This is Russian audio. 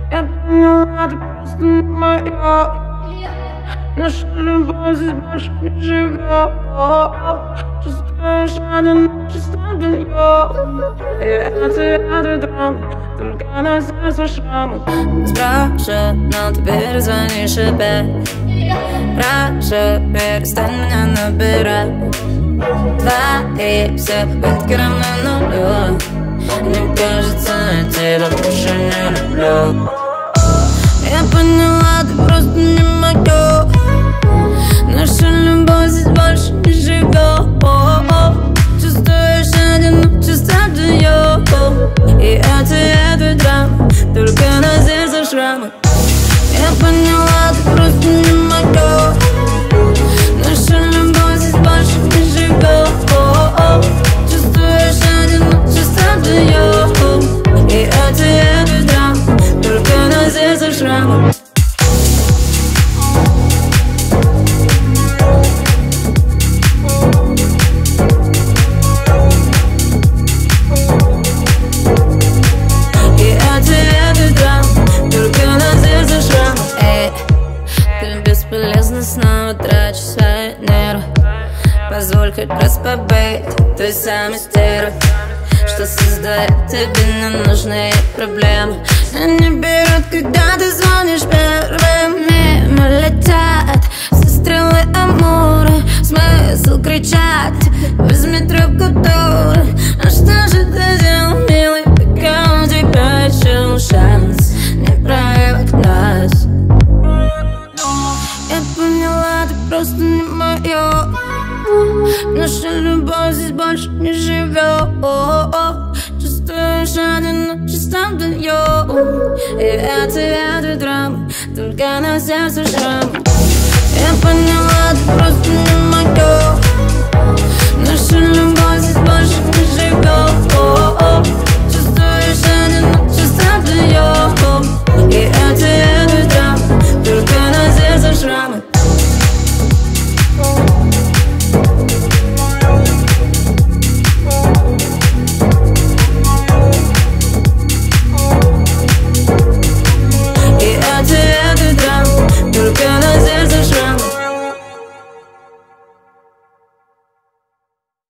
Я поняла, ты просто не моя. Наша любовь здесь больше не живет. Чувствуешь, один чисто белье. Я тебя драм, только на сердце шрамы. Спрашиваю, но ты перезвонишь опять. Прошу, перестань меня набирать. Твои все попытки равны нулю. Мне кажется, я тебя больше не люблю. Я поняла, ты просто не моё. Наша любовь здесь больше не живет. Чувствуешь одиночество твоё. И эту драму, только на сердце шрамы. Я поняла, ты просто не моё. Наша любовь здесь больше не живет. Чувствуешь одиночество твоё. И эту драму, только на сердце шрамы. Снова трачу свои нервы. Позволь хоть раз побыть той самой стервой, что создает тебе ненужные проблемы. Они берут, когда ты звонишь первым. Мимо летят все стрелы Амура. Смысл кричать: возьми трубку, дура. А что же ты делал, милый, пока у тебя еще шанс не проявить нас? Я поняла, ты просто не моё. Наша любовь здесь больше не живет. Чувствуешь одиночество вдвоем. И эту драму, только на сердце шрам. Я поняла, ты просто не моё.